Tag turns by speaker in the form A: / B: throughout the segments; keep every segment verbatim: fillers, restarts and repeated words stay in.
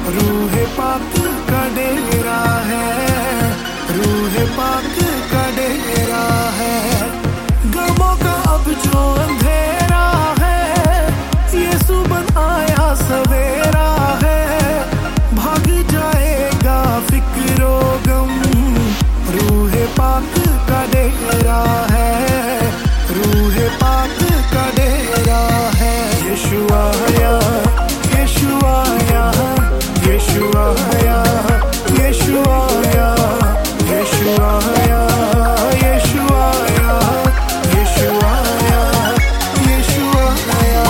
A: रूह पाक का डेरा है, रूह पाक का डेरा है। गमों का अब जो अंधेरा है, यीशु बन आया सवेरा है। भाग जाएगा फिक्रो गम, रूह पाक का डेरा है, रूह पाक का डेरा है। यीशु आया, यीशु आया, यीशु आया, यीशु आया, यीशु आया, यीशु आया, यीशु आया, यीशु आया।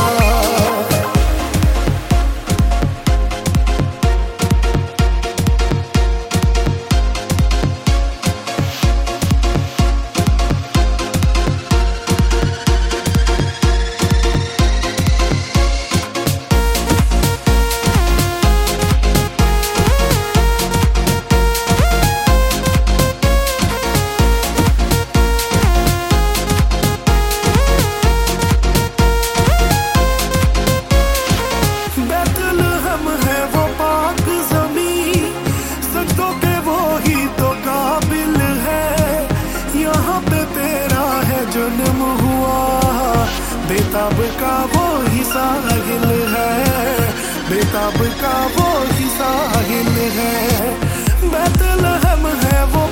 A: बैतलहम है वो पाक ज़मीं, सजदों के वो ही तो काबिल है। यहाँ पे तेरा है जन्म हुआ, बेताब का वो ही साहिल है, बेताब का वो ही साहिल है। बैतलहम है वो